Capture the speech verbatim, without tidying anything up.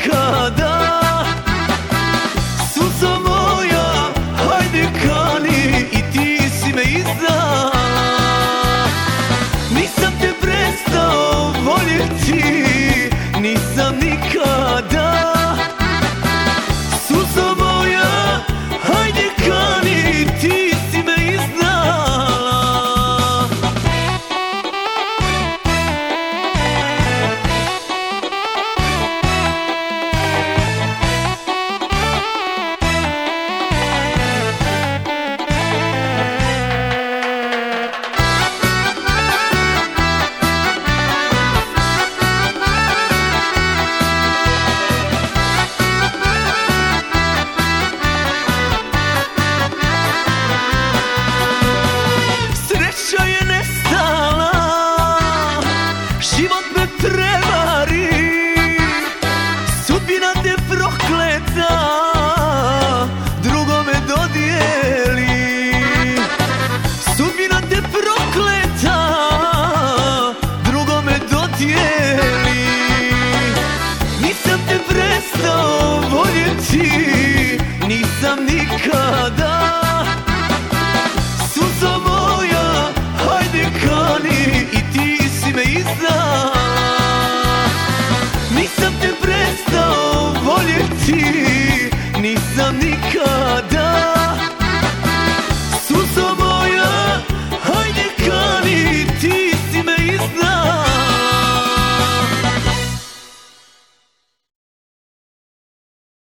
nikada. Suzo moja, hajde kani, i ti si me izdala. Nisam te prestao voljeti, nisam nikada. Suzo moja, hajde kani, ti si me izdala. Sreća je nestala, život me prevari, sudbina te prokleta, drugome dodijeli. Sudbina te prokleta, drugome dodijeli. Nisam te prestao voljeti, nisam nikada. Suzo moja, hajde kani, i ti si me izdala. Nisam te prestao voljeti, nisam nikada.